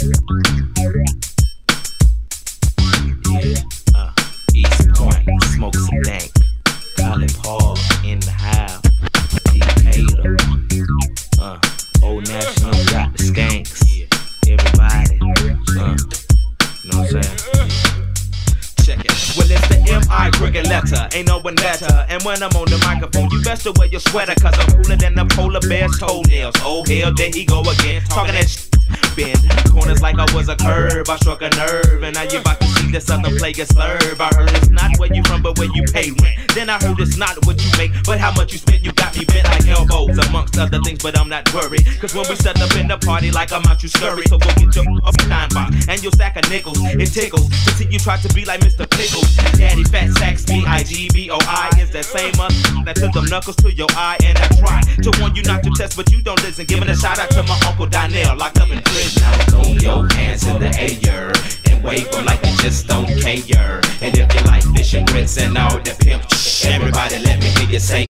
East Point, smoke some dank. Colin Paul in the house. Decatur. Old National got the skanks. Everybody. You know what I'm saying? Check it. Well, it's the M.I. cricket letter, ain't no one better. And when I'm on the microphone, you best to wear your sweater, cause I'm cooler than the polar bear's toenails. Oh hell, there he go again, talking that shit. Bend corners like I was a curve, I struck a nerve. And now you about to see the southern player slurve. I heard it's not where you from, but where you pay rent. Then I heard it's not what you make, but how much you spend. You got me bent like elbows, amongst other things, but I'm not worried. Cause when we set up in the party like I'm out, you scurry. So go get your time box and your sack of nickels. It tickles to see you try to be like Mr. Pickles. Daddy Fat Sacks, B-I-G-B-O-I is that same that took them knuckles to your eye. And I try to warn you not to test, but you don't listen. Giving a shout out to my Uncle Donnell, locked up in prison. Now throw your hands in the air and wave them like you just don't care. And if you like fish and grits and all the pimp, everybody let me hear you say